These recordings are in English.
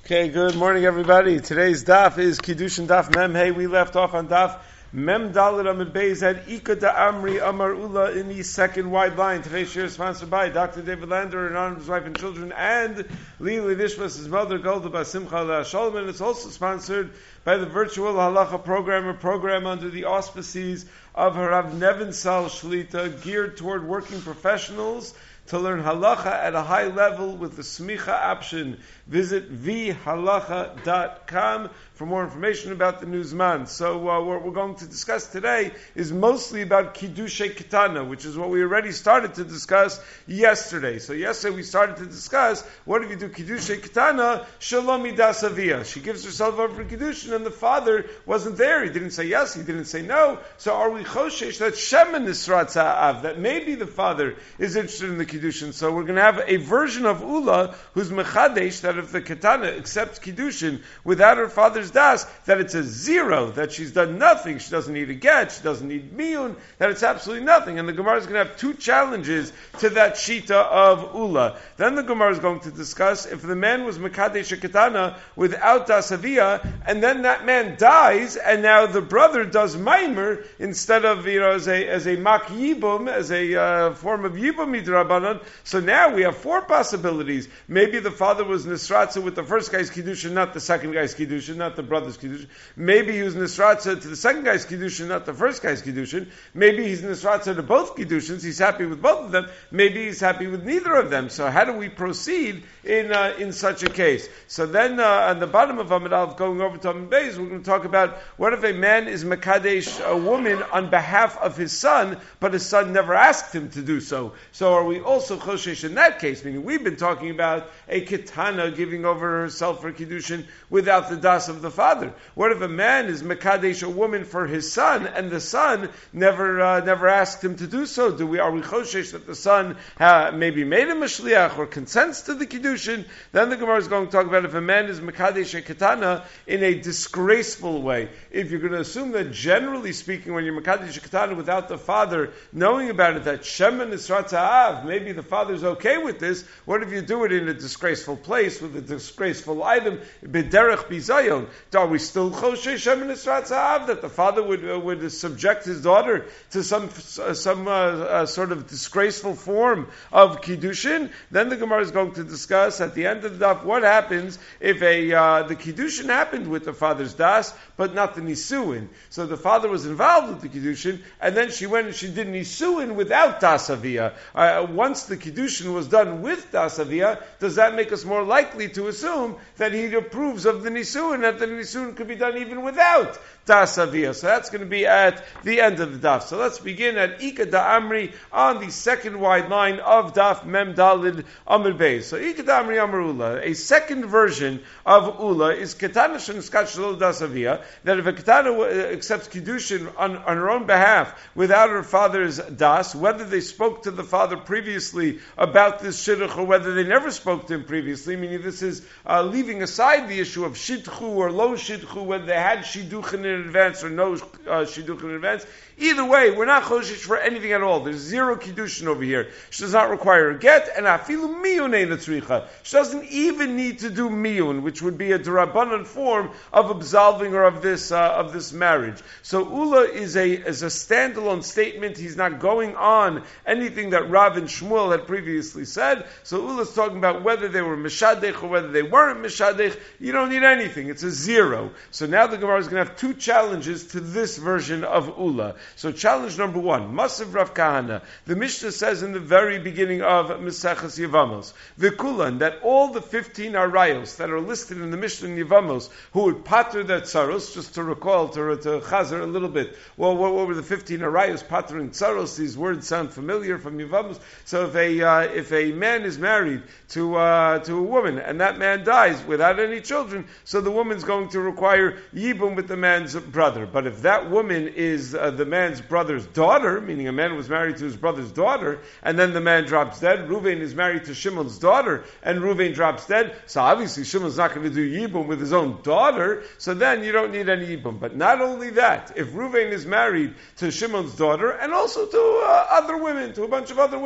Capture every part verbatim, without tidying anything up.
Okay, good morning, everybody. Today's daf is Kiddushin Daf Mem Hey. We left off on daf Mem Dalet Amid Beis at Ika da Amri Amar Ula in the second wide line. Today's share is sponsored by Doctor David Lander and honor his wife and children, and Lili Nishmas, his mother, Golda Basimcha La Shalom. And it's also sponsored by the virtual halacha program, a program under the auspices of Harav Nevinsal Shlita, geared toward working professionals to learn halacha at a high level with the smicha option. Visit v halacha dot com for more information about the Newsman. So uh, what we're going to discuss today is mostly about Kiddushay Ketana, which is what we already started to discuss yesterday. So yesterday we started to discuss, what if you do Kiddushay Ketana, Shalom Midas Aviyah. She gives herself over for Kiddushin and the father wasn't there. He didn't say yes, he didn't say no. So are we choshesh that Shema Nisrat Za'av, that maybe the father is interested in the Kiddushin? So we're going to have a version of Ula who's Mechadesh, that if the Ketana accepts Kiddushin without her father's das, that it's a zero, that she's done nothing, she doesn't need a get, she doesn't need miyun, that it's absolutely nothing. And the Gemara is going to have two challenges to that shita of Ula. Then the Gemara is going to discuss if the man was Mekadesh Ketana without das aviyah, and then that man dies, and now the brother does maimer instead of, you know, as a as a mak yibum, as a uh, form of yibum midrabanan. So now we have four possibilities. Maybe the father was nisratza with the first guy's kiddushin, not the second guy's kiddushin, not the brother's kiddushin. Maybe he was nisratza to the second guy's kiddushin, not the first guy's kiddushin. Maybe he's nisratza to both kiddushins. He's happy with both of them. Maybe he's happy with neither of them. So how do we proceed in uh, in such a case? So then uh, on the bottom of Amid Aleph, going over to Amid Beis, we're going to talk about what if a man is mekadesh a woman on behalf of his son, but his son never asked him to do so. So are we also choshesh in that case? Meaning we've been talking about a ketana giving over herself for kiddushin without the das of the father. What if a man is mekadesh a woman for his son, and the son never uh, never asked him to do so? Do we are we choshesh that the son uh, maybe made him a shliach or consents to the kiddushin? Then the Gemara is going to talk about if a man is mekadesh a ketana in a disgraceful way. If you're going to assume that generally speaking, when you're mekadesh a ketana without the father knowing about it, that shema nisrat za'av, maybe the father's okay with this. What if you do it in a disgraceful place with a disgraceful item, b'derech bizayon? Are we still choshesh shema nisrat za'av, that the father would uh, would subject his daughter to some uh, some uh, uh, sort of disgraceful form of kiddushin? Then the Gemara is going to discuss at the end of the daf what happens if a uh, the kiddushin happened with the father's das, but not the nisuin. So the father was involved with the kiddushin, and then she went and she did nisuin without das aviyah. Uh, once the kiddushin was done with das aviyah, does that make us more likely to assume that he approves of the nisuin, that the nisuin could be done even without das aviyah? So that's going to be at the end of the daf. So let's begin at Ika da Amri on the second wide line of daf Mem Dalid Amir Beis. So Ika da Amri Amar Ula, a second version of Ula is Ketana Sheniskat Shalol Das Aviyah, that if a Ketana accepts Kiddushin on, on her own behalf without her father's das, whether they spoke to the father previously about this shidduch or whether they never spoke to him previously, meaning this is uh, leaving aside the issue of shidchu or lo shidchu, whether they had shidduchin in advance or no uh, shidduchin in advance. Either way, we're not choshesh for anything at all. There's zero kiddushin over here. She does not require a get, and afilu miyun ein tzricha. She doesn't even need to do miyun, which would be a drabanan form of absolving her of this uh, of this marriage. So Ula is a is a standalone statement. He's not going on anything that Rav and Shmuel had previously said. So Ula is talking about whether they were mishadech or whether they weren't mishadech. You don't need anything. It's a zero. So now the Gemara is going to have two challenges to this version of Ula. So challenge number one, Masav Rav Kahana. The Mishnah says in the very beginning of Maseches Yevamos, V'kulan, that all the fifteen arayos that are listed in the Mishnah in Yevamos, who would pater their tsaros, just to recall, to, to chazer a little bit, well, what, what were the fifteen arayos patering tsaros? These words sound familiar from Yevamos. So if a uh, if a man is married to uh, to a woman, and that man dies without any children, so the woman's going to require yibum with the man's brother. But if that woman is uh, the man's brother's daughter, meaning a man was married to his brother's daughter, and then the man drops dead, Ruvain is married to Shimon's daughter, and Ruvain drops dead, so obviously Shimon's not going to do yibum with his own daughter, so then you don't need any yibum. But not only that, if Ruvain is married to Shimon's daughter, and also to uh, other women, to a bunch of other women who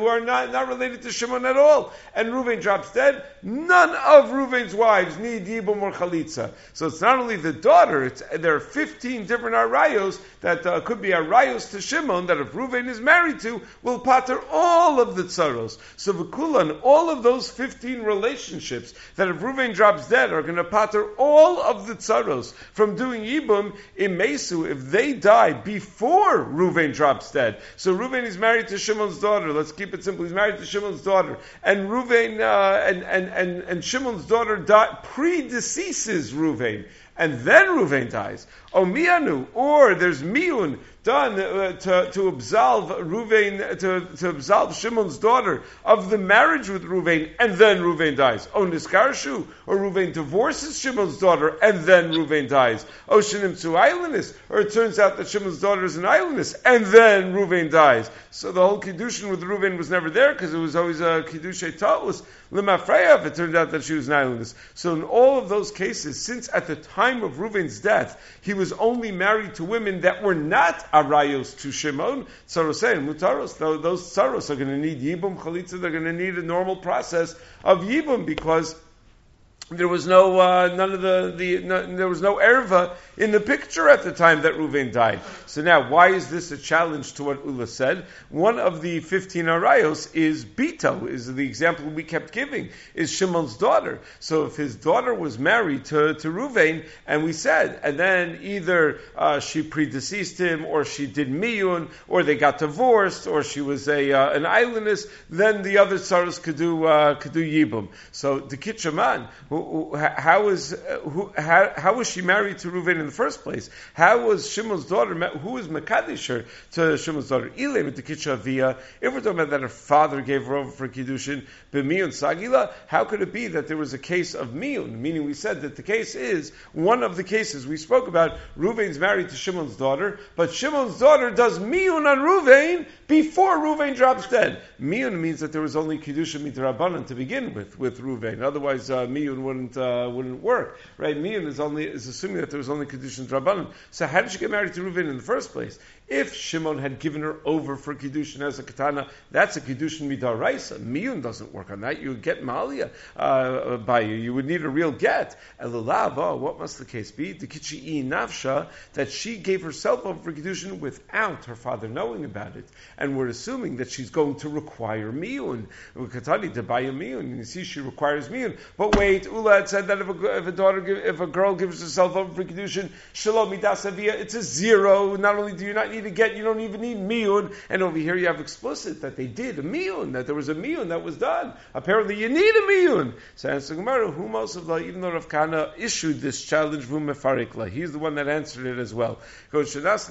are not, not related to Shimon at all. And Reuven drops dead. None of Reuven's wives need Yibum or Chalitza. So it's not only the daughter, it's, there are fifteen different arayos that uh, could be arayos to Shimon that if Reuven is married to, will pater all of the tsaros. So v'kulan, all of those fifteen relationships that if Reuven drops dead are going to pater all of the tsaros from doing Yibum in Mesu if they die before Reuven drops dead. So Reuven is married to Shimon's daughter. Let's keep it simple. He's married to Shimon's daughter. And Reuven, uh, and, and, and, and Shimon's daughter die, predeceases Reuven. And then Reuven dies. O mianu, or there's miun done uh, to, to absolve Reuven, to, to absolve Shimon's daughter of the marriage with Reuven, and then Reuven dies. O niskarshu, or Reuven divorces Shimon's daughter, and then Reuven dies. O shenimtzu islandess, or it turns out that Shimon's daughter is an islandess, and then Reuven dies. So the whole kiddushin with Reuven was never there, because it was always a kiddushay ta'us. Limafreya, if it turned out that she was an islandess. So in all of those cases, since at the time of Reuven's death, he was only married to women that were not arayos to Shimon, tsaros and mutaros, those tsaros are going to need yibum chalitza, they're going to need a normal process of yibum because there was no, uh, none of the, the no, there was no erva in the picture at the time that Reuven died. So now, why is this a challenge to what Ula said? One of the fifteen arayos is Bito, is the example we kept giving, is Shimon's daughter. So if his daughter was married to, to Reuven, and we said, and then either uh, she predeceased him, or she did miyun, or they got divorced, or she was a uh, an islandess, then the other tsaros could do uh, could do yibum. So the Kitchaman, who How was who, how, how was she married to Reuven in the first place? How was Shimon's daughter? Who was Mekadisher to Shimon's daughter? Ilem the Kitchavia. If we're talking about that her father gave her over for kiddushin, b'miyun sagila. How could it be that there was a case of miyun? Meaning, we said that the case is one of the cases we spoke about. Reuven's married to Shimon's daughter, but Shimon's daughter does miyun on Reuven before Reuven drops dead. Miyun means that there was only kiddushin midrabanan to begin with with Reuven. Otherwise, uh, miyun wouldn't uh, wouldn't work, right? Miyun is only is assuming that there was only kiddushin drabanan. So how did she get married to Reuven in the first place? If Shimon had given her over for kiddushin as a katana, that's a kiddushin midaraisa. Miyun doesn't work on that. You would get malia uh, by you. You would need a real get. Elulav, oh, what must the case be? The kichi nafsha, that she gave herself over for kiddushin without her father knowing about it, and we're assuming that she's going to require miyun. Katani to buy a miyun, and you see she requires miyun. But wait, Ula had said that if a, if a daughter, give, if a girl gives herself over for kiddushin, shalom midasavia, it's a zero. Not only do you not need to get, you don't even need miyun. And over here you have explicit that they did a miyun, that there was a miyun that was done. Apparently you need a miyun. So answer Gemara, who most of the, even though Rav Kahana issued this challenge, who mefarikla, he's the one that answered it as well. The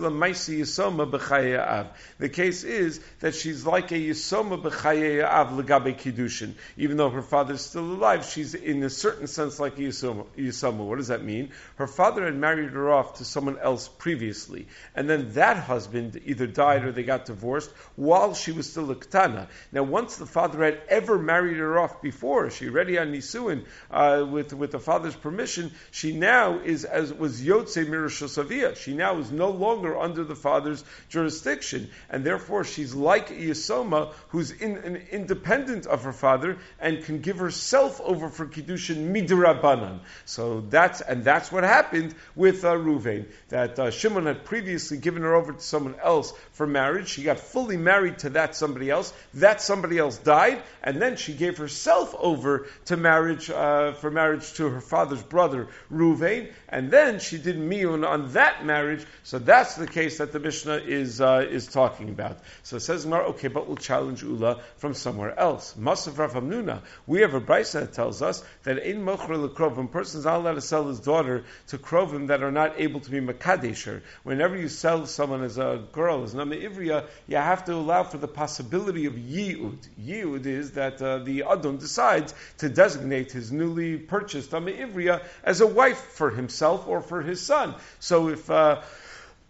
case is that she's like a yisoma b'chaye av legabe kiddushin. Even though her father is still alive, she's in a certain sense like a yisoma. yisoma. What does that mean? Her father had married her off to someone else previously, and then that husband either died or they got divorced while she was still a ketana. Now, once the father had ever married her off before, she already on nisuin uh, with with the father's permission, she now is as was yotze mirashosavia. She now is no longer under the father's jurisdiction, and therefore she's like a yisoma who's in, in, independent of her father and can give herself over for kiddushin midrabanan. So that's and that's what happened with uh, Reuven. That uh, Shimon had previously given her over to someone else for marriage. She got fully married to that somebody else. That somebody else died, and then she gave herself over to marriage uh, for marriage to her father's brother Reuven, and then she did miyun on that marriage. So that's the case that the Mishnah is uh, is talking about. So it says, okay, but we'll challenge Ula from somewhere else. Masav Rav Hamnuna, we have a brayso that tells us that ein mocher lekrovim, a person's not allowed to sell his daughter to krovim that are not able to be makadesher. Whenever you sell someone as a girl, as Nama Ivriya, you have to allow for the possibility of yi'ud. Yi'ud is that uh, the Adon decides to designate his newly purchased Nama Ivriya as a wife for himself or for his son. So if uh,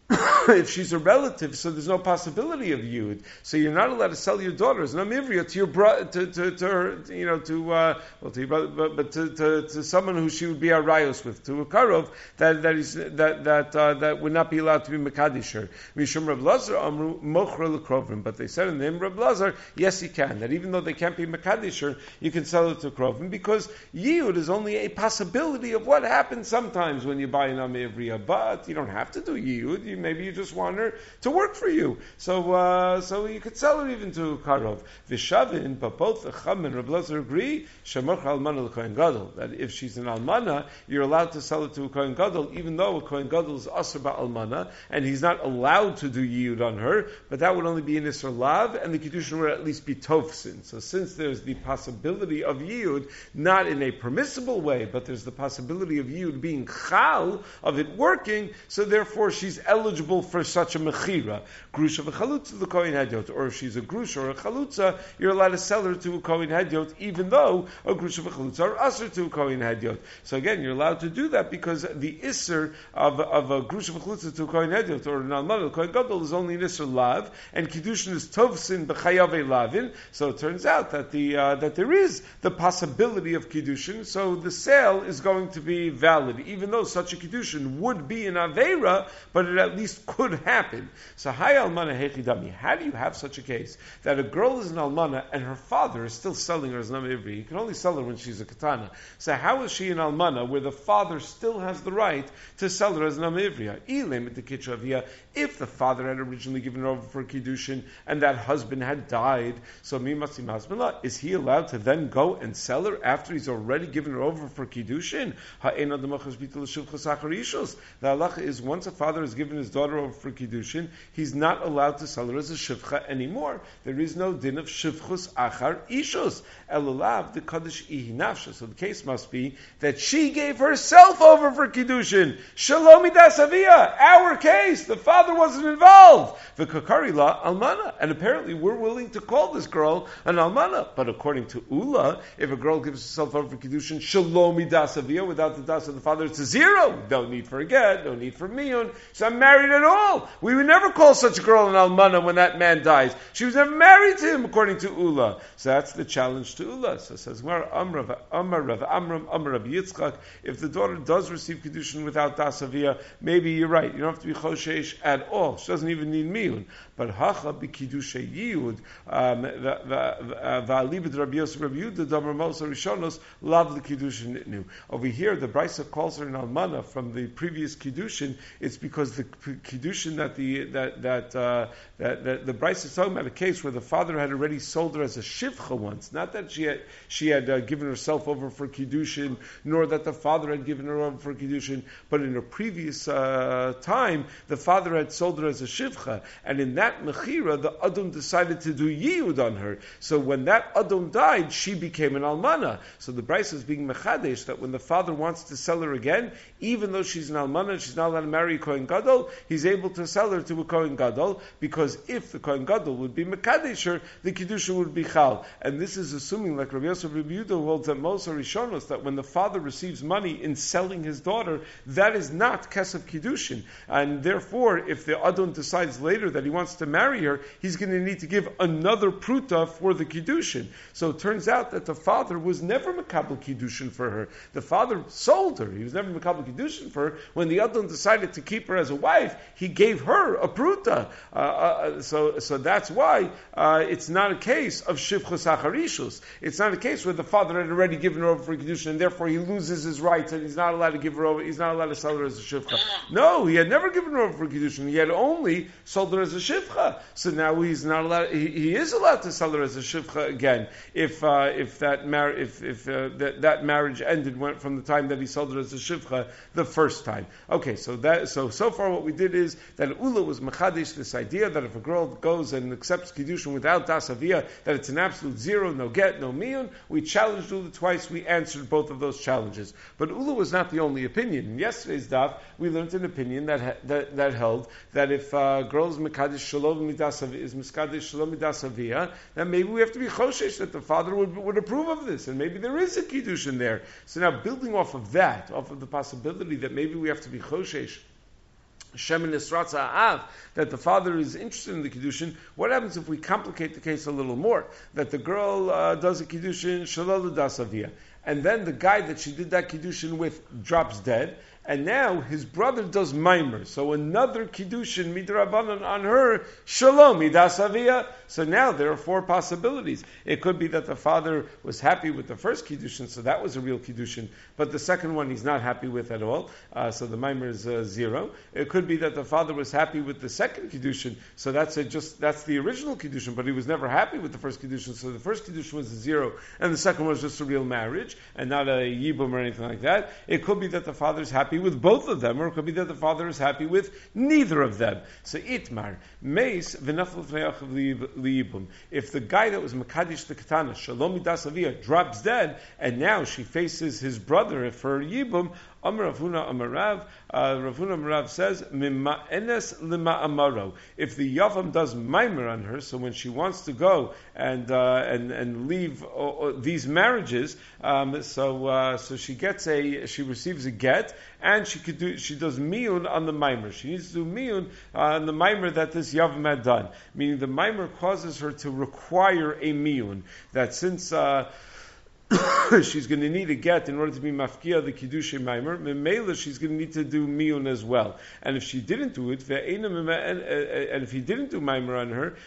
if she's a relative, so there's no possibility of yud. So you're not allowed to sell your daughters, no mivria, to your bro- to, to, to her, you know, to uh, well, to your brother, but, but to, to, to someone who she would be a rayos with, to a karov that that is that that uh, that would not be allowed to be mekadisher. Mishum Rav Lazar amru mochra lekrovim, but they said in the name Rav Lazar, yes, you can. That even though they can't be mekadisher, you can sell it to krovim because yud is only a possibility of what happens sometimes when you buy an amivria, but you don't have to do yud. You maybe you just want her to work for you. So uh, so you could sell her even to Karov. Vishavin, but both the Chum and Rav Lazar agree, Shemach Almana l'Kohen Gadol, that if she's an Almana, you're allowed to sell it to a Kohen Gadol, even though a Kohen Gadol is Asr Ba'almana, and he's not allowed to do Yiyud on her, but that would only be in Isser Lav, and the Kiddushin would at least be Tovsin. So since there's the possibility of Yiyud, not in a permissible way, but there's the possibility of Yiyud being Chal, of it working, so therefore she's eligible for such a mechira. Grusha v'chalutza the Kohen Hedyot, or if she's a grusha or a chalutza, you're allowed to sell her to a Kohen Hedyot, even though a grusha v'chalutza are usher to a Kohen Hedyot. So again, you're allowed to do that because the isser of, of a grusha v'chalutza to a Kohen Hedyot or an almana, a Kohen Gadol, is only an isser lav, and kiddushin is tovsin b'chayave lavin. So it turns out that the uh, that there is the possibility of kiddushin. So the sale is going to be valid, even though such a kiddushin would be an aveira, but it at least could happen. So, hi almana hechidami. How do you have such a case that a girl is an almana and her father is still selling her as an ivri? You can only sell her when she's a katana. So, how is she an almana where the father still has the right to sell her as an ivriya? If the father had originally given her over for kiddushin and that husband had died, so mimasim hasbala, is he allowed to then go and sell her after he's already given her over for kiddushin? The halacha is once a father has given his daughter over for kiddushin, he's not allowed to sell her as a shivcha anymore. There is no din of shivchus achar ishus. Elulav the kaddish ihi nafsha. So the case must be that she gave herself over for kiddushin. Shalomi dasavia. Our case, the father wasn't involved. The kakari la almana, and apparently we're willing to call this girl an almana. But according to Ula, if a girl gives herself over for kiddushin, shalomi dasavia, without the das of the father, it's a zero. No need for a get, no need for miyun. She's not married at all. We would never call such a girl an almana when that man dies. She was never married to him, according to Ula. So that's the challenge to Ula. So it says, Amar Rav Amram, Amar Rav Yitzchak, if the daughter does receive kiddushin without dasavia, maybe you're right. You don't have to be choshesh at all. She doesn't even need miyun. But hacha b'kiddushay yiyud, va'alibid Rabbi Yosef Rabbi Yehuda, Damar Mosa Rishonos, love the kiddushin nitnu. Over here, the Brisa calls her an almana from the previous kiddushin. It's because the kiddushin that the that that uh, that, that the Brisa is talking about a case where the father had already sold her as a shivcha once. Not that she had she had uh, given herself over for kiddushin, nor that the father had given her over for kiddushin, but in a previous uh, time, the father had sold her as a shivcha, and in that mechira, the adon decided to do yiyud on her. So when that adon died, she became an almana. So the Brisa is being mechadesh that when the father wants to sell her again, even though she's an almana, she's not allowed to marry a Kohen Gadol, he's able to sell her to a Kohen Gadol, because if the Kohen Gadol would be mekadesh her, the kiddushin would be chal. And this is assuming, like Rabbi Yosef Rabbi Yehuda holds that Mosa Rishonos, that when the father receives money in selling his daughter, that is not kesef kiddushin. And therefore, if the adon decides later that he wants to marry her, he's going to need to give another pruta for the kiddushin. So it turns out that the father was never mekabel kiddushin for her. The father sold her. He was never mekabel kiddushin for her. When the adon decided to keep her as a wife, he gave her a pruta. Uh, uh, so, so that's why uh, it's not a case of shivchus acharishus. It's not a case where the father had already given her over for kiddushin, and therefore he loses his rights, and he's not allowed to give her over. He's not allowed to sell her as a shivcha. No, he had never given her over for kiddushin. He had only sold her as a shivcha. So now he's not allowed. He, he is allowed to sell her as a shivcha again if uh, if that mar- if if uh, that, that marriage ended went from the time that he sold her as a shivcha the first time. Okay, so that so so far what we did is that Ula was machadish this idea that if a girl goes and accepts kiddushin without dasavia, that it's an absolute zero, no get, no miyun. We challenged Ula twice. We answered both of those challenges. But Ula was not the only opinion. In yesterday's daf, we learned an opinion that ha- that, that held that if uh, girls mekadesh shalom midasav is miskadesh shalom midasavia, then maybe we have to be choshesh that the father would would approve of this, and maybe there is a kiddushin there. So now, building off of that, off of the possibility that maybe we have to be choshesh Shemin Nisratza Av, that the father is interested in the Kiddushin. What happens if we complicate the case a little more? That the girl uh, does a Kiddushin, Shalal Dasavia, and then the guy that she did that Kiddushin with drops dead, and now his brother does Maimer. So another Kiddushin Midrabanan on her, Shalom Idasavia. So now there are four possibilities. It could be that the father was happy with the first Kiddushin, so that was a real Kiddushin, but the second one he's not happy with at all, uh, so the Maimer is uh, zero. It could be that the father was happy with the second Kiddushin, so that's a just that's the original Kiddushin, but he was never happy with the first Kiddushin, so the first Kiddushin was a zero, and the second one was just a real marriage, and not a Yibum or anything like that. It could be that the father's happy with both of them, or it could be that the father is happy with neither of them. So Itmar, Meis, V'nafel V'nayach Liyibum. If the guy that was Makadish the Katana, Shalom Idasavia, drops dead, and now she faces his brother for Yibum, Amar Ravuna Amarav, uh, Ravuna Amarav says, Mima enes lima amaro. If the Yavam does Maimer on her, so when she wants to go and uh, and and leave uh, uh, these marriages, um, so uh, so she gets a she receives a get, and she could do she does miyun on the Maimer. She needs to do miyun uh, on the Maimer that this Yavam had done, meaning the Maimer causes her to require a miyun. That since uh, she's going to need a get in order to be mafkia the kiddushin maimer. Memela, she's going to need to do miyun as well. And if she didn't do it, and if he didn't do maimer on her,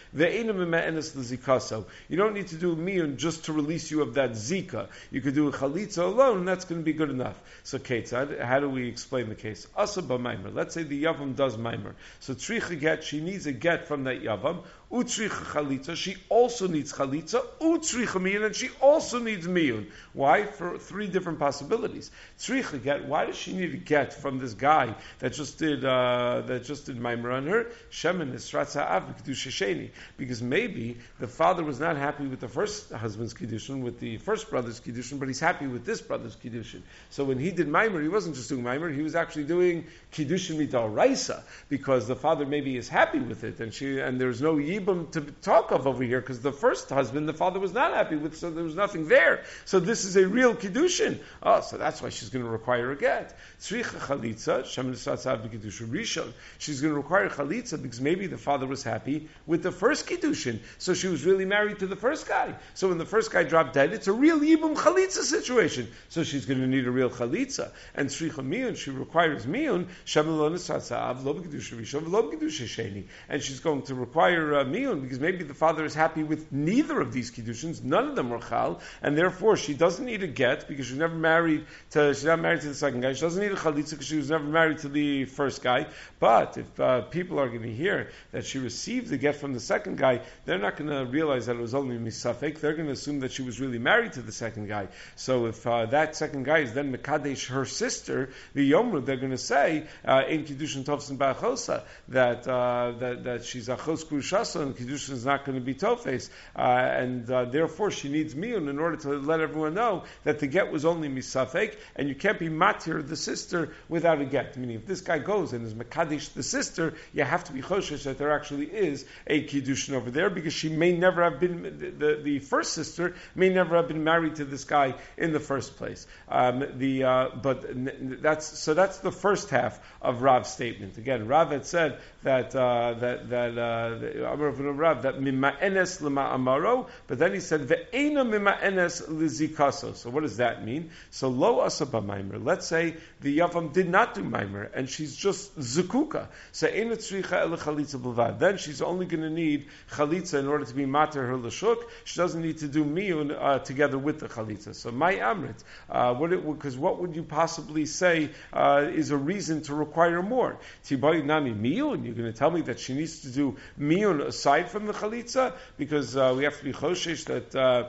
you don't need to do miyun just to release you of that zika. You could do a chalitza alone, and that's going to be good enough. So, Ketzad, how do we explain the case? Asaba maimer. Let's say the yavam does maimer. So, tricha get, she needs a get from that yavam. Utricha chalitza, she also needs chalitza. Utricha miyun, and she also needs miyun. Why? For three different possibilities. Tricha get, why does she need a get from this guy that just did uh, that just did maimer on her? Shemin Nisratza Av Kedusha Sheni. Because maybe the father was not happy with the first husband's kiddushin, with the first brother's kiddushin, but he's happy with this brother's kiddushin. So when he did maimer, he wasn't just doing maimer; he was actually doing kiddushin midaraisa, because the father maybe is happy with it, and she and there's no yibum to talk of over here, because the first husband the father was not happy with, so there was nothing there. So this is a real kiddushin. Oh, so that's why she's going to require a get. Tzricha chalitza, shemin nisratzav b'kiddushin rishon. She's going to require chalitza because maybe the father was happy with the first kiddushin, so she was really married to the first guy. So when the first guy dropped dead, it's a real yibum chalitza situation. So she's going to need a real chalitza. And tzricha miyun, she requires miyun, shemin lo nisratzav, lo b'kiddushin rishon, lo b'kiddushin sheni. And she's going to require uh, miyun because maybe the father is happy with neither of these kiddushins, none of them were chal, and therefore she doesn't need a get because she's never married to she's not married to the second guy. She doesn't need a chalitza because she was never married to the first guy. But if uh, people are going to hear that she received the get from the second guy, they're not going to realize that it was only misafek. They're going to assume that she was really married to the second guy. So if uh, that second guy is then mekadesh her sister, the yomru, they're going to say uh, in kiddushin tovsin ba'achosa that uh, that that she's achos kurushasa and kiddushin is not going to be tofes, uh, and uh, therefore she needs miyun in order to let everyone know that the get was only misafek, and you can't be matir the sister without a get. Meaning, if this guy goes and is mekadesh the sister, you have to be choshesh that there actually is a kiddushin over there, because she may never have been the, the, the first sister may never have been married to this guy in the first place. Um, the uh, but that's so that's the first half of Rav's statement. Again, Rav had said that uh, that that uh, Rav that mima enes lima amaro, but then he said ve'ena mima enes lizikaso. So what does that mean? So lo asaba maimer. Let's say the yavam did not do maimer and she's just zukuka. So ena tzricha el chalitza b'vad. Then she's only going to need chalitza in order to be mater her l'shuk. She doesn't need to do miyun uh, together with the chalitza. So my amrit, uh, what it because what would you possibly say uh, is a reason to require more? Tibai nami miyun. You're going to tell me that she needs to do miyun aside from the chalitza, because uh, we have to be choshesh that uh,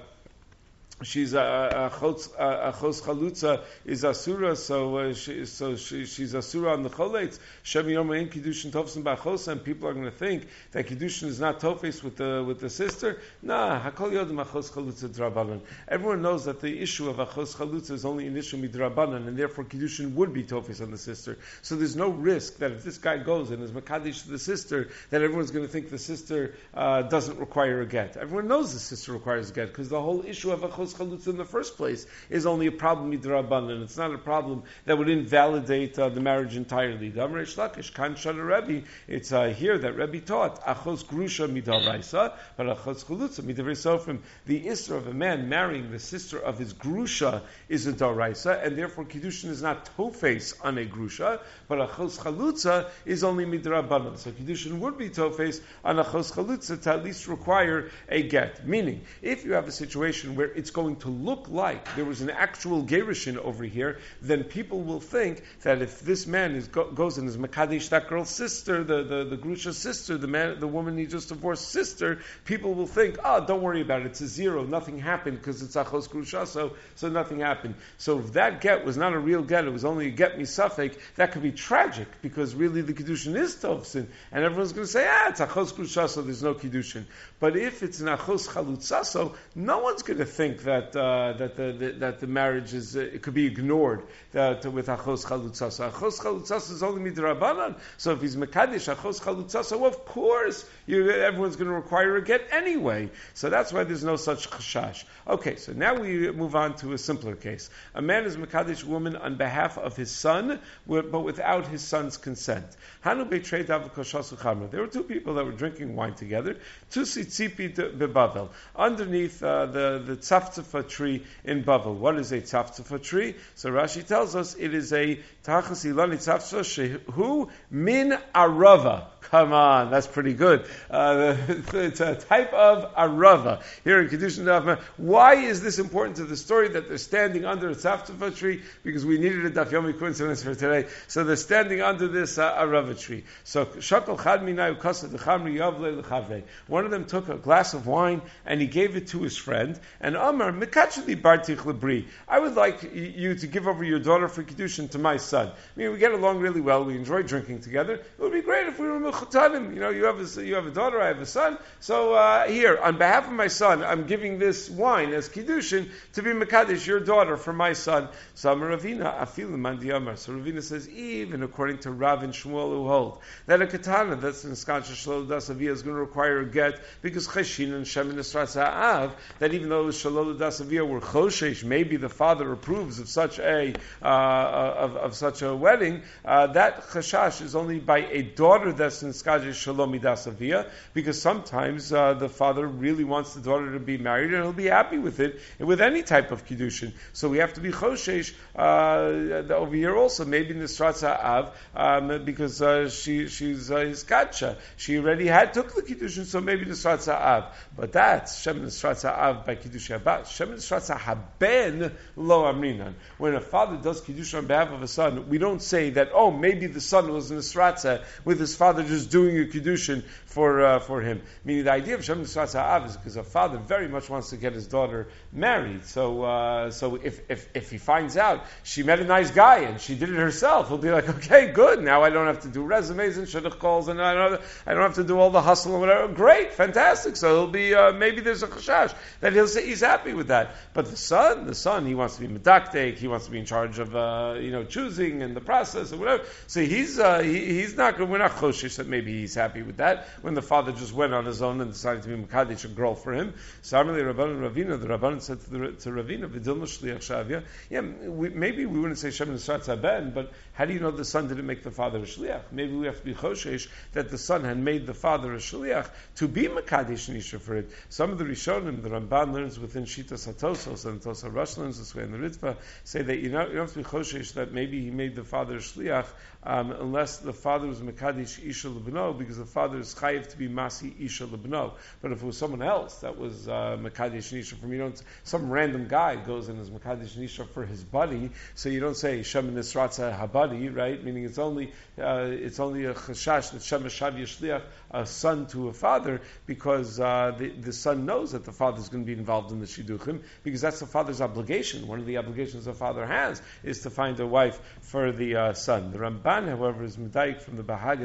she's a chos chalutza is asura, so uh, she, so she, she's asura on the choletz. Shem yom ein kiddushin tofsim b'achosa, and people are going to think that kiddushin is not tofes with the with the sister. Nah, hakol yodem achos chalutza drabanan. Everyone knows that the issue of achos chalutza is only an issue midrabanan, and therefore kiddushin would be tofes on the sister. So there's no risk that if this guy goes and is mekadesh to the sister, that everyone's going to think the sister uh, doesn't require a get. Everyone knows the sister requires a get because the whole issue of achos achos chalutza in the first place is only a problem midrabanan. It's not a problem that would invalidate uh, the marriage entirely. The Amar Reish Lakish, Kan Shana Rebbe, it's uh, here that Rebbe taught, achos grusha midaraisa, but achos chalutza midavrei sofrim. The isra of a man marrying the sister of his grusha is a daraisa, and therefore kiddushin is not tofes on a grusha, but achos chalutza is only midrabanan. So kiddushin would be tofes on achos chalutza to at least require a get. Meaning, if you have a situation where it's going to look like there was an actual gerushin over here, then people will think that if this man is go, goes and is makadesh that girl's sister, the, the, the grusha's sister, the man, the woman he just divorced sister, people will think, oh, don't worry about it, it's a zero, nothing happened because it's achos grusha, so so nothing happened. So if that get was not a real get, it was only a get misafek, that could be tragic because really the kiddushin is tovsin, and everyone's going to say, ah, it's achos grusha, so there's no kiddushin. But if it's an achos chalutza, so no one's going to think that uh, that the, the that the marriage is uh, it could be ignored that uh, with achos chalutza. So achos chalutza is only midrabanan. So if he's mekadesh achos chalutza, so of course you, everyone's going to require a get anyway. So that's why there's no such chashash. Okay, so now we move on to a simpler case. A man is mekadesh woman on behalf of his son, but without his son's consent. Hanu betrayed avakoshasu chamra. There were two people that were drinking wine together. Tusi tzipi bebavel. Underneath uh, the the tzaftzfa tree in Bavel. What is a tzaftzfa tree? So Rashi tells us it is a tachas ilani tzaftzfa shehu min arava. Come on, that's pretty good. Uh, it's a type of arava. Here in Kiddushin Daf, why is this important to the story that they're standing under a tzaftzfa tree? Because we needed a Daf Yomi coincidence for today. So they're standing under this uh, arava tree. So shakol chad minay ukasa dechamri yavle lechavre. One of them took a glass of wine and he gave it to his friend. And Amar mekachli bartich lebri. I would like you to give over your daughter for Kiddushin to my son. I mean, we get along really well. We enjoy drinking together. It would be great if we were mechutanim. You know, you have a, you have a daughter, I have a son. So uh, here, on behalf of my son, I'm giving this wine as Kiddushin to be mekadesh your daughter for my son. So Amar Ravina afilu mandi Amar. So Ravina says, even according to Rav and Shmuel who hold that a katana that's in Skansha Shalol Dasavia is going to require a get because Cheshin and Shem and Esrat Ha'av, that even though the Shalol Dasavia were Choshesh, maybe the father approves of such a uh, of, of such a wedding, uh, that Chashash is only by a daughter that's in Skansha Shalom Dasavia, because sometimes uh, the father really wants the daughter to be married and he'll be happy with it, with any type of Kiddushin. So we have to be Choshesh uh, over here also, maybe Nisrat Ha'av, um, because uh, she she's uh, his Katsha. She already had took the Kiddushin, so maybe Nisrat Ha'av. But that's Shem Nisrat Ha'av by Kiddush Ha'abat. Shem Nisrat Ha'ben lo amrinan. When a father does Kiddush on behalf of a son, we don't say that, oh, maybe the son was Nisrat with his father just doing a Kiddushin for uh, for him. Meaning the idea of Shem Nisrat Ha'av is because a father very much wants to get his daughter married. So uh, so if, if if he finds out she met a nice guy and she did it herself, he'll be like, okay, good. Now I don't have to do resumes and shidduch calls, and I don't I don't have to do all the hustle and whatever. Great, fantastic. So he'll be uh, maybe there's a chashash that he'll say he's happy with that. But the son, the son, he wants to be medaktek, he wants to be in charge of uh, you know choosing and the process or whatever. So he's uh, he, he's not we're not choshish that maybe he's happy with that when the father just went on his own and decided to be mekadesh a girl for him. So Amalei Rabban and Ravina, the Rabban said to, the, to Ravina, V'dilma shliach shavya. Yeah, we, maybe we wouldn't say Shem Nisrat Haben, but how do you know the son didn't make the father a shliach? Maybe we have to be choshesh that the son had made the father a shliach to be mekadesh nisha for it. Some of the Rishonim, the Ramban learns within Shita Satosos and Tosa Rosh learns this way, and the Ritva say that you know you don't have to be choshesh that maybe he made the father a shliach um, unless the father was mekadesh isha lebno, because the father is chayiv to be masi isha lebno. But if it was someone else that was uh, mekadesh nisha for me, you don't some random guy goes and is mekadesh nisha for his buddy, so you don't say Shem Nisratza Habadi, right? Meaning it's only uh, it's only a chashash that Shem Shav Yishliach, a son to a father, because uh, the, the son knows that the father is going to be involved in the shidduchim, because that's the father's obligation. One of the obligations a father has is to find a wife for the uh, son. The Ramban, however, is medayik from the Bahag and the Rif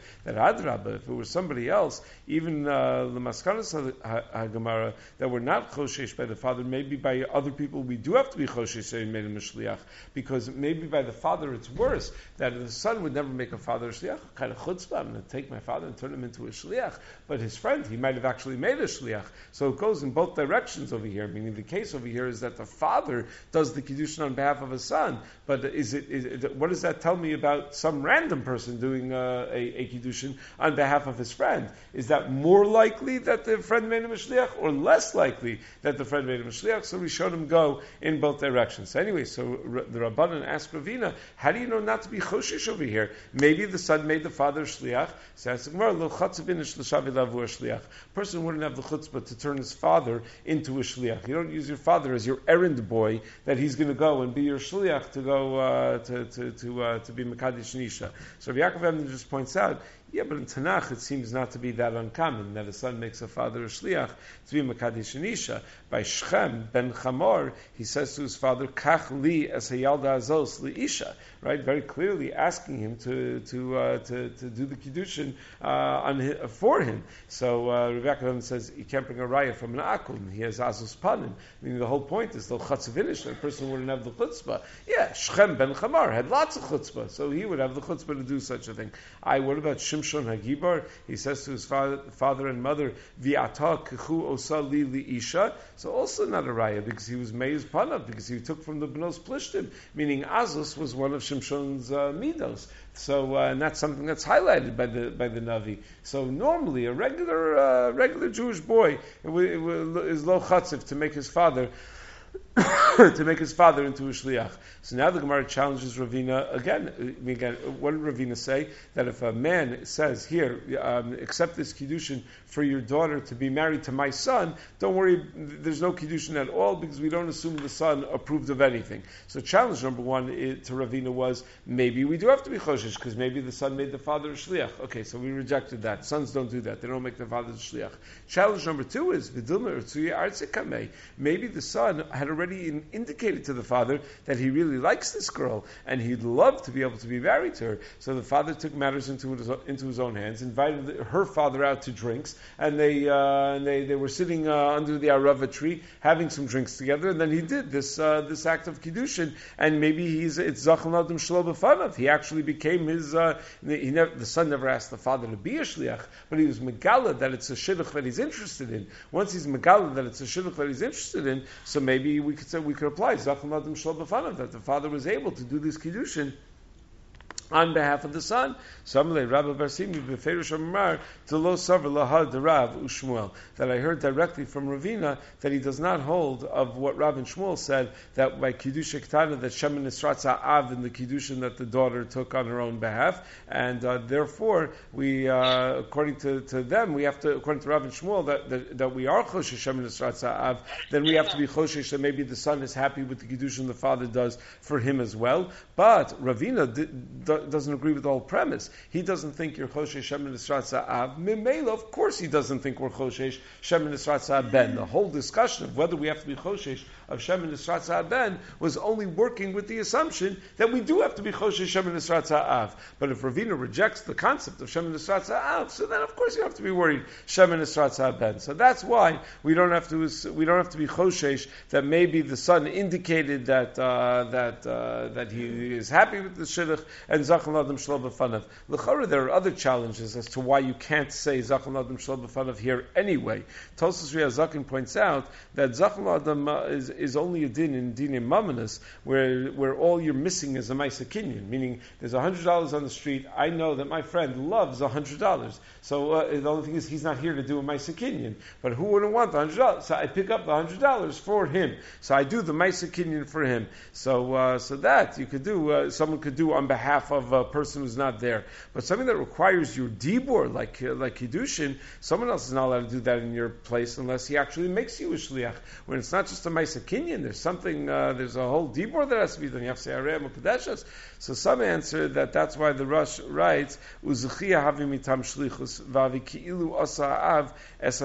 that Adrabah, if it were somebody else, even uh, the Maskanas HaGemara, that we're not choshesh by the father, maybe by other people we do have to be choshesh saying made him a shliach, because maybe by the father it's worse, that the son would never make a father a shliach, kind of chutzpah, I'm going to take my father and turn him into a shliach, but his friend, he might have actually made a shliach. So it goes in both directions over here, meaning the case over here is that the father does the kiddushin on behalf of his son, but is it, is it what does that tell me about some random person doing uh, a, a kiddushin on behalf of his friend? Is that more likely that the friend made him a shliach, or less likely that the friend made him a shliach? So we showed him go in both directions. So anyway, so the Rabbanan asked Ravina, how do you know not to be choshish over here? Maybe the son made the father a shliach. So I said, person wouldn't have the chutzpah to turn his father into a shliach. You don't use your father as your errand boy that he's going to go and be your shliach to go uh, to to to, uh, to be Mekadesh Nisha. So Rabbi Yaakov Emden just points out, yeah, but in Tanakh it seems not to be that uncommon that a son makes a father a shliach to be Mekadesh Nisha. By Shechem ben Chamor, he says to his father, Kach li es hayalda azos li isha, right? Very clearly asking him to to uh, to, to do the kiddushin uh, on his, for him. So uh, Rebbe says he can't bring a raya from an akul. He has azos panim. I mean, the whole point is the chatzavinish. A person wouldn't have the chutzpah. Yeah, Shechem ben Chamor had lots of chutzpah, so he would have the chutzpah to do such a thing. I what about Shimshon Hagibar? He says to his father, father and mother, V'ata kechu osa li li isha. So also not a raya because he was meiz panav, because he took from the Bnos Plishtim, meaning Azos was one of Shimshon's uh, midos. So uh, and that's something that's highlighted by the by the Navi. So normally a regular uh, regular Jewish boy it w- it w- is lo chatzif to make his father to make his father into a shliach. So now the Gemara challenges Ravina again. Again, what did Ravina say? That if a man says, here, um, accept this kiddushin for your daughter to be married to my son, don't worry, there's no kiddushin at all because we don't assume the son approved of anything. So challenge number one to Ravina was, maybe we do have to be choshesh because maybe the son made the father a shliach. Okay, so we rejected that. Sons don't do that. They don't make the father a shliach. Challenge number two is, maybe the son had already in, indicated to the father that he really likes this girl and he'd love to be able to be married to her. So the father took matters into his, into his own hands, invited her father out to drinks, and they uh, and they, they were sitting uh, under the arava tree having some drinks together, and then he did this uh, this act of kiddushin, and maybe he's it's zachan adam shlo b'fanav. He actually became his. Uh, he never, the son never asked the father to be a shliach, but he was megala that it's a shidduch that he's interested in. Once he's megala that it's a shidduch that he's interested in, so maybe we could say we could apply zachan adam shlo b'fanav, that the father was able to do this kiddushin on behalf of the son. Samle Rabbi Barsimi beferish Amar to lo savar lahad the Rav u'Shmuel, that I heard directly from Ravina that he does not hold of what Rav and Shmuel said, that by kiddusha ketana that Shemin Nisratza Av in the kiddushin that the daughter took on her own behalf, and uh, therefore we, uh, according to, to them, we have to, according to Rav and Shmuel, that, that, that we are choshesh Shemin Nisratza Av. Then we have to be choshesh that maybe the son is happy with the kiddushin the father does for him as well. But Ravina did, did, doesn't agree with the whole premise. He doesn't think you're choshesh Shemin Nisratza Av. Mimela, of course he doesn't think we're choshesh Shemin Nisratza Ben. The whole discussion of whether we have to be choshesh of Shemin Nisratza Ben was only working with the assumption that we do have to be choshesh Shemin Nisratza Av. But if Ravina rejects the concept of Shemin Nisratza Av, so then of course you have to be worried Shemin Nisratza Ben. So that's why we don't have to we don't have to be choshesh that maybe the son indicated that uh, that uh, that he is happy with the shidduch and zachan adam shlo b'fanav. L'chora, there are other challenges as to why you can't say zachan adam shlo b'fanav here anyway. Tosfos Riazakin points out that zachan adam uh, is is only a din in dinim mamanas, where where all you're missing is a ma'aser kinyan, meaning there's a hundred dollars on the street. I know that my friend loves a hundred dollars, so uh, the only thing is he's not here to do a ma'aser kinyan. But who wouldn't want the hundred dollars? So I pick up the hundred dollars for him. So I do the ma'aser kinyan for him. So uh, so that you could do, uh, someone could do on behalf of a person who's not there. But something that requires your dibur, like uh, like kiddushin, someone else is not allowed to do that in your place unless he actually makes you a shliach. When it's not just a ma'aser Kinyan. There's something, uh, there's a whole dibur that has to be done. You have to say Arei Mukadeshas. So some answer that that's why the Rush writes, Uzuchia havi mitam shlichus, vavi ki'ilu asa av,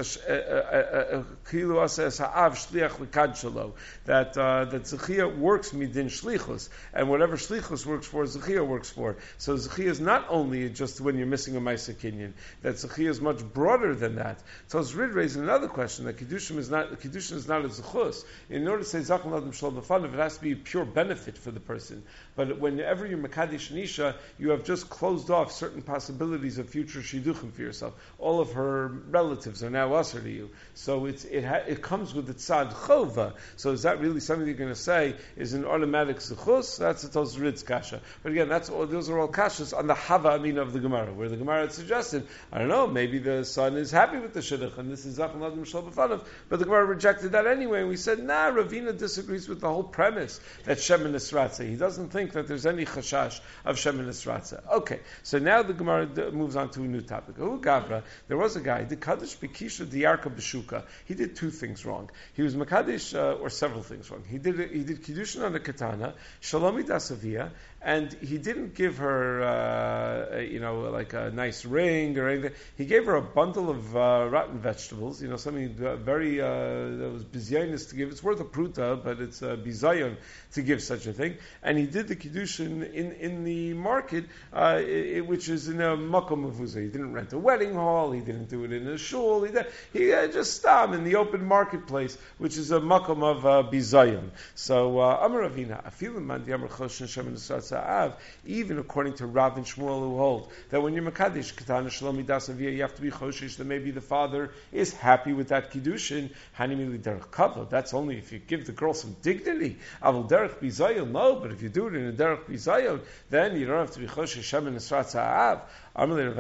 ki'ilu asa es ha'av shliach likad shalo. That, uh, that Zechia works midin shlichus, and whatever shlichus works for, Zechia works for. So Zechia is not only just when you're missing a Maisa Kinyan, that Zechia is much broader than that. So it's Rid raising another question, that Kiddushin is not, Kiddushin is not a Zechus. In order to say Zachan Adam Shalom B'Fanav, it has to be pure benefit for the person. But whenever you're Mekadesh Nisha, you have just closed off certain possibilities of future Shidduchim for yourself. All of her relatives are now usher to you. So it's, it ha, it comes with the Tzad Chova. So is that really something you're going to say is an automatic Zechus? That's a Tos Rid's Kasha. But again, that's all, those are all Kashas on the Hava Amin of the Gemara, where the Gemara had suggested, I don't know, maybe the son is happy with the Shidduch, and this is Zachan Adam Shalom B'Fanav, but the Gemara rejected that anyway, and we said, nah, Ravina disagrees with the whole premise that Shemin Esratza. He doesn't think that there's any chashash of Shemin Esratza. Okay, so now the Gemara d- moves on to a new topic. Oh, Gavra, there was a guy, the Kaddish Bekisha Diyarka Beshuka. He did two things wrong. He was Makadish, uh, or several things wrong. He did he did Kiddushin on the Katana, Shalomit Asavia, and he didn't give her, uh, you know, like a nice ring or anything. He gave her a bundle of uh, rotten vegetables, you know, something uh, very, uh, that was bizaynus to give. It's worth a pruta, but it's a bizayon to give such a thing. And he did the Kiddushin in, in the market, uh, it, which is in a makom mevuzah. He didn't rent a wedding hall, he didn't do it in a shul, he, did, he uh, just stam in the open marketplace, which is a makom of uh, bizayon. So, uh, Amar Ravina, afilu man di Amar Choshen Shemin Esratza Av, even according to Rav and Shmuel who hold that when you're Mekadesh Katana Shalom Midas Aviyah, you have to be Choshish that maybe the father is happy with that Kiddushin. Hanimili Derech Kavod. That's only if you give the girl some dignity. Avol Derech Bizayon, no, but if you do it in a Derech Bizayon, then you don't have to be Choshish Shemin Esratza Av. What was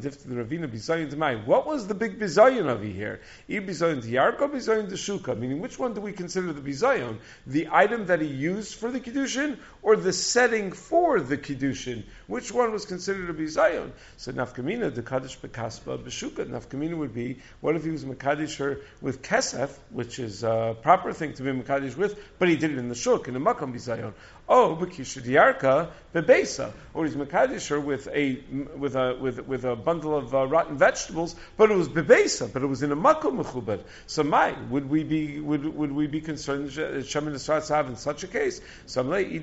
the big bizayon over here? Bizayon diyarka, bizayon deshuka. Meaning, which one do we consider the bizayon? The item that he used for the kiddushin, or the setting for the kiddushin? Which one was considered a bizayon? So nafkamina the kaddish bekaspa beshuka. Nafkamina would be, what if he was mekadesh her with kesef, which is a proper thing to be mekadesh with, but he did it in the shuk in the makam bizayon. Oh, bekisha diyarka bebesa, or he's mekadesh her with a with a with with a bundle of uh, rotten vegetables, but it was bebesa, but it was in a makom mechubad. So, my would we be would would we be concerned Shemin Esratza Av in such a case? So,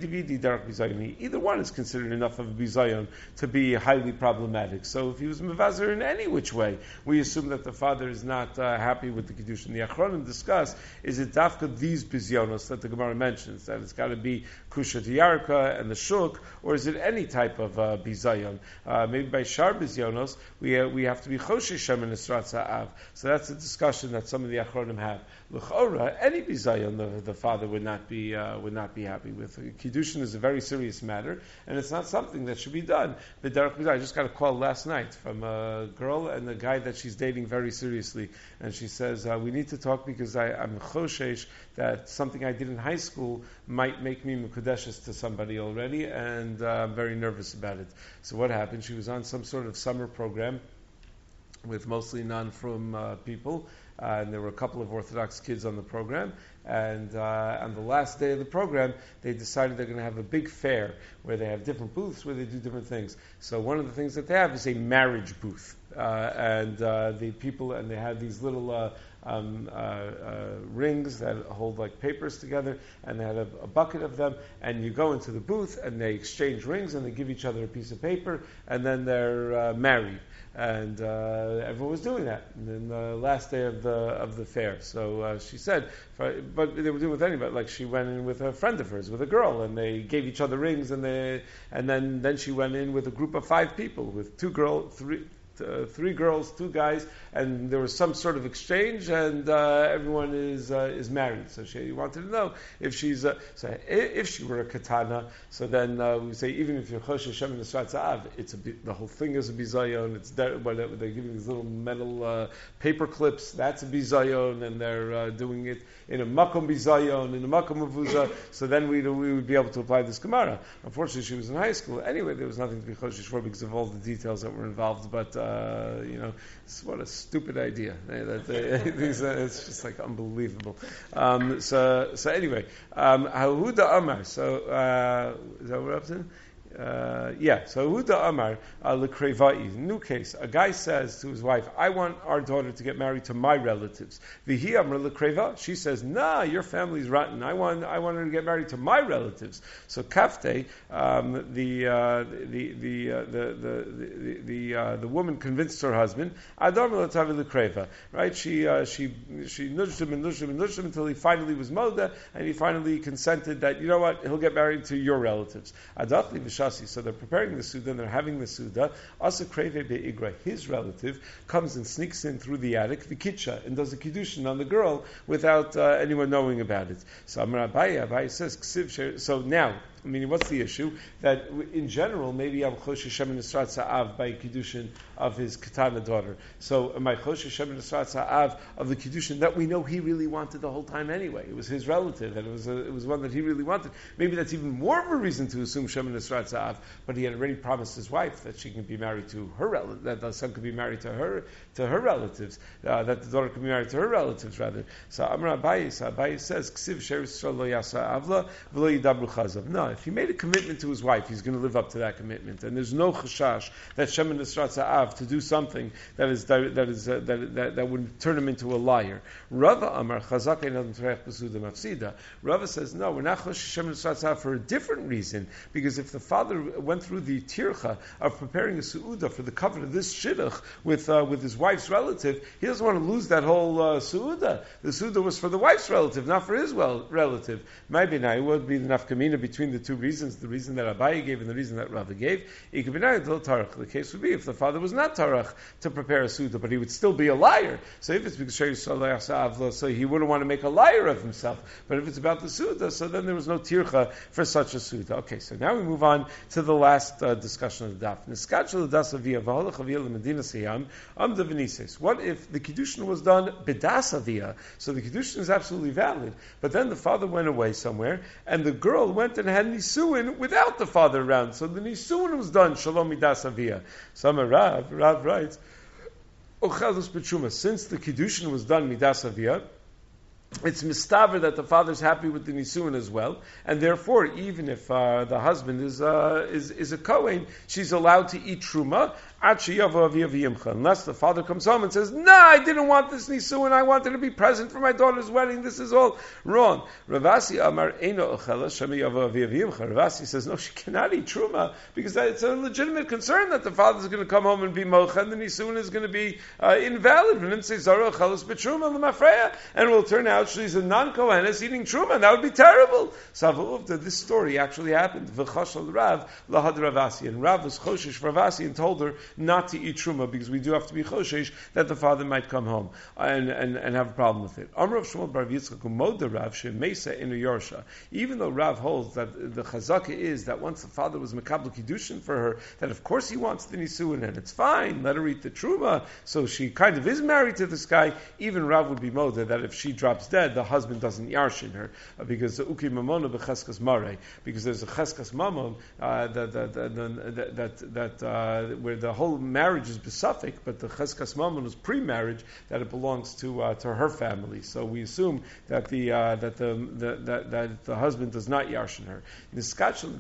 either one is considered enough of a bizayon to be highly problematic. So, if he was mevazer in any which way, we assume that the father is not uh, happy with the kiddushin. The Achronim discuss, is it dafka these bizyonos that the Gemara mentions, that it's got to be kusha tiyarka and the shuk, or is it any type of uh, bizayon? Uh, maybe by shar bizyonos we uh, we have to be choshesh Shemin Esratza Av. So that's a discussion that some of the Achronim have. L'chora, any bizayon the, the father would not be uh, would not be happy with. Kiddushin is a very serious matter, and it's not something that should be done. The derech bizay. I just got a call last night from a girl and a guy that she's dating very seriously, and she says uh, we need to talk because I, I'm choshesh that something I did in high school might make me mekudeshes to somebody already, and uh, I'm very nervous about it. So what happened? She was on some sort of summer program with mostly non-frum uh, people, uh, and there were a couple of Orthodox kids on the program. And uh, on the last day of the program, they decided they're going to have a big fair where they have different booths where they do different things. So one of the things that they have is a marriage booth, uh, and uh, the people and they have these little uh, um, uh, uh, rings that hold like papers together, and they had a, a bucket of them. And you go into the booth, and they exchange rings, and they give each other a piece of paper, and then they're uh, married. And uh, everyone was doing that. And then the last day of the of the fair, so uh, she said, but they were doing it with anybody. Like she went in with a friend of hers, with a girl, and they gave each other rings, and they and then then she went in with a group of five people, with two girls, three. Uh, three girls, two guys, and there was some sort of exchange, and uh, everyone is uh, is married. So she wanted to know if she's uh, so if she were a katana. So then uh, we say even if you're choshesh Shemin Esratza Av, it's a the whole thing is a bizayon. It's de- they're giving these little metal uh, paper clips. That's a bizayon, and they're uh, doing it in a makom bizayon, in a makom mevuzah. So then we we would be able to apply this Gemara. Unfortunately, she was in high school. Anyway, there was nothing to be choshesh for because of all the details that were involved, but. Uh, uh, you know, what a stupid idea. That, uh, these, uh, it's just like unbelievable. Um, so, so anyway, um, Hahuda Amar. So, uh, is that what we're up to? Uh, yeah, so Huda Amar uh, Lekrevai. New case. A guy says to his wife, "I want our daughter to get married to my relatives." Vihi Amar Lekreva. She says, "Nah, your family's rotten. I want, I want her to get married to my relatives." So Kafte, um, the, uh, the the uh, the the the the, uh, the woman convinced her husband, "Adam Latavi Lekreva." Right? She uh, she she nudged him and nudged him and nudged him until he finally was moda, and he finally consented that, you know what, he'll get married to your relatives. Adafli v'shas. So they're preparing the Suda and they're having the Suda. Asa Kreve Be'igra, his relative, comes and sneaks in through the attic, Vikitcha, and does a Kiddushin on the girl without uh, anyone knowing about it. So Amar Abaye, Abaye says, Ksiv. So now, I mean, what's the issue? That in general, maybe I'm Chosh Hashem Nisrat Sa'av by Kiddushin of his Katana daughter. So am I Chosh Hashem Nisrat Sa'av of the Kiddushin that we know he really wanted the whole time anyway? It was his relative, and it was a, it was one that he really wanted. Maybe that's even more of a reason to assume Shem Nisrat Sa'av, but he had already promised his wife that she can be married to her relative, that the son could be married to her to her relatives, uh, that the daughter could be married to her relatives rather. So Amar Abaye, so Abaye says, Ksiv Sheris Lo Yasa Avla V'lo Yidabru Chazav. No, if he made a commitment to his wife, he's going to live up to that commitment, and there's no chashash that Shem Nisrat Sa'av to do something that is that is uh, that, that that would turn him into a liar. Rava Amar Chazak Einad Terech B'Suda Mafsida. Rava says no, we're not Chosh Shem Nisrat Sa'av for a different reason, because if the father went through the tircha of preparing a suuda for the covenant of this shidduch with uh, with his wife's relative, he doesn't want to lose that whole uh, suuda. The suuda was for the wife's relative, not for his well, relative. Maybe now it would be the nafkamina between the two reasons. The reason that Abaye gave and the reason that Rava gave. The case would be if the father was not tarach to prepare a suda, but he would still be a liar. So if it's because so he wouldn't want to make a liar of himself. But if it's about the suda, so then there was no tircha for such a suda. Okay, so now we move on to the last uh, discussion of the daf. What if the kiddushin was done bedasavia? So the kiddushin is absolutely valid, but then the father went away somewhere, and the girl went and had nisuin without the father around. So the nisuin was done shalom midas avia. Sama Rav, Rav writes, Ochelus b'tshuma. Since the kiddushin was done midas avia, it's mistaver that the father's happy with the nisuin as well, and therefore, even if uh, the husband is uh, is is a kohen, she's allowed to eat truma unless the father comes home and says, "No, I didn't want this nisuin. I wanted to be present for my daughter's wedding. This is all wrong." Ravasi Amar Eino Ochela Shemi Yavo Avi Aviyimcha. Ravasi says, "No, she cannot eat truma because it's a legitimate concern that the father is going to come home and be mocha, and the nisuin is going to be uh, invalid." And it will turn out she's a non-kohenes eating truma, and that would be terrible. Savu'uvda, this story actually happened. V'chashal Rav lahad Ravasi, and Rav was choshesh for Ravasi and told her not to eat truma because we do have to be choshesh that the father might come home and, and, and have a problem with it. Amrav Shmuel Bar Yitzchak umoda Rav shemeisa inu yorsha. Even though Rav holds that the chazaka is that once the father was mekabel kiddushin for her, that of course he wants the nisuin and it's fine, let her eat the truma. So she kind of is married to this guy. Even Rav would be moda that if she drops dead, the husband doesn't yarshin her uh, because the uki mamona becheskas mare, because there's a cheskas mamon uh, that that that that, that uh, where the whole marriage is besuffic, but the cheskas mamon is pre-marriage, that it belongs to uh, to her family. So we assume that the uh, that the, the that, that the husband does not yarshin her. If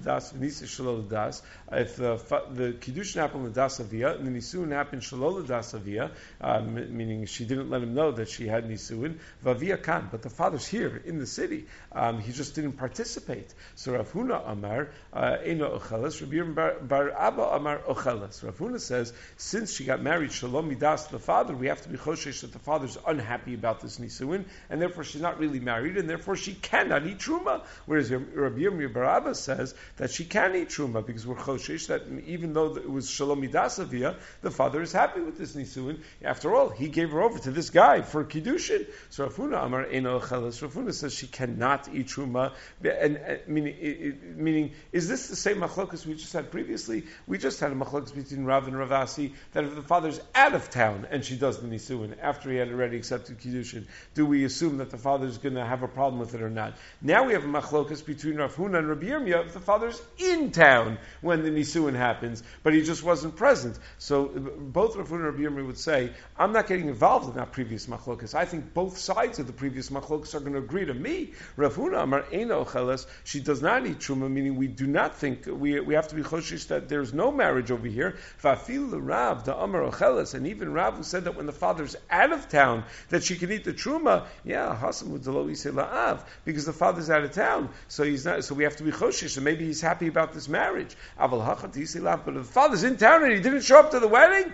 the the kiddushin happened l'das avia and the nisuin happened shalol l'das avia, uh, meaning she didn't let him know that she had nisuin, vavia kan, but the father's here in the city. Um, he just didn't participate. So Rav Huna Amar Eino Ochelas. Rabbi Yehuda Bar Abba Amar Ochelas. Rav Huna says, since she got married Shalom Midas to the father, we have to be choshesh that the father's unhappy about this nisuin, and therefore she's not really married, and therefore she cannot eat truma. Whereas Rabbi Yehuda Bar Abba says that she can eat truma because we're choshesh that even though it was Shalom Midas avia, the father is happy with this nisuin. After all, he gave her over to this guy for kiddushin. So Rav Huna Amar Amar Eino Cheles. Rav Huna says she cannot eat truma. And, and meaning, meaning, is this the same machlokas we just had previously? We just had a machlokas between Rav and Ravasi that if the father's out of town and she does the nisuin after he had already accepted kiddushin, do we assume that the father's going to have a problem with it or not? Now we have a machlokas between Rav Huna and Rabbi Yirmiyah if the father's in town when the nisuin happens, but he just wasn't present. So both Rav Huna and Rabbi Yirmiyah would say, I'm not getting involved in that previous machlokas. I think both sides of the previous machlokas are going to agree to me. Rav Huna Amar Eino Cheles, she does not eat truma, meaning we do not think, we we have to be choshish that there's no marriage over here. Va'afil Rav, the Amar Cheles, and even Rav who said that when the father's out of town, that she can eat the truma, yeah, Hasam Udalo Isei La'av, because the father's out of town, so he's not, so we have to be choshish, and maybe he's happy about this marriage. Aval Hachat Isei La'av, but if the father's in town and he didn't show up to the wedding,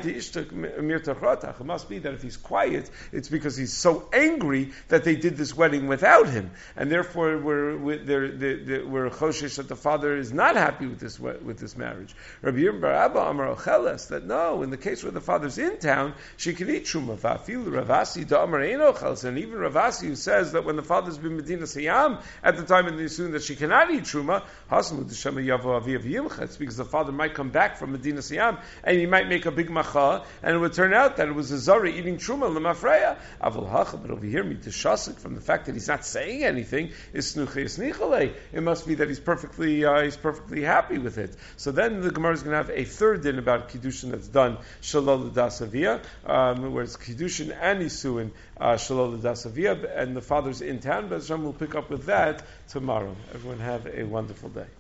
it must be that if he's quiet, it's because he's so angry that they did this wedding without him, and therefore we're we're, we're choshish that the father is not happy with this with this marriage. Rabbi Yirmiyah bar Abba Amar Cheles, that no, in the case where the father's in town, she can eat truma. Va'afil Ravasi da Amar Eino Cheles, and even Ravasi who says that when the father's been Medina Siyam at the time of the Nisun that she cannot eat truma, Hasmu d'Shema Yavo Aviv Yimchetz, because the father might come back from Medina Siyam and he might make a big macha, and it would turn out that it was a zara eating truma l'mafreya. Avol hacha, but over here, mitashasik, from the fact that he's not saying anything, is snuchei snichalei. It must be that he's perfectly uh, he's perfectly happy with it. So then the Gemara is going to have a third din about kiddushin that's done shalol l'dasavia, um, where it's kiddushin and nisuin uh, shalol l'dasavia, and the father's in town. But Hashem will pick up with that tomorrow. Everyone have a wonderful day.